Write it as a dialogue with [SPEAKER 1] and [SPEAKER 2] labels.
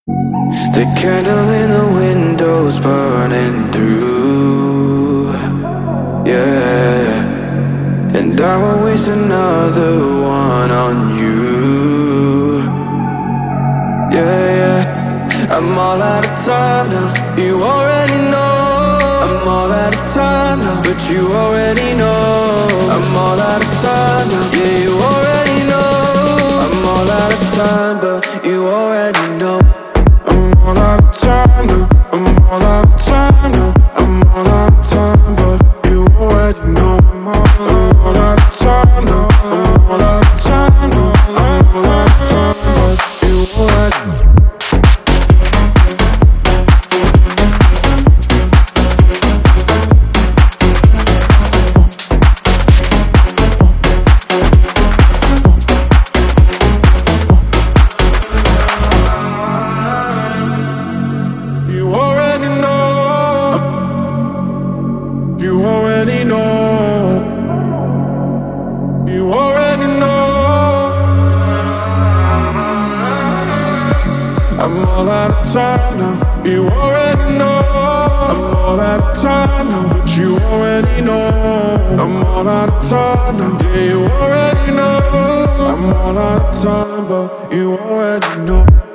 [SPEAKER 1] The candle in the window's burning through, yeah. And I won't waste another one on you, yeah, yeah. I'm all out of time now, you already know. I'm all out of time now, but you already know. I'm all out of time now, yeah, you already know. I'm all out of time, but you already know. I'm all out of time now, I'm all out of time now, I'm all out of time, but you already know. I'm all out of time now, I'm all out of time now, I'm all out of time, but you already know. You already know. You already know. You already know. I'm all out of time now. You already know. I'm all out of time now, but you already know. I'm all out of time now. Yeah, you already know. I'm all out of time, but you already know.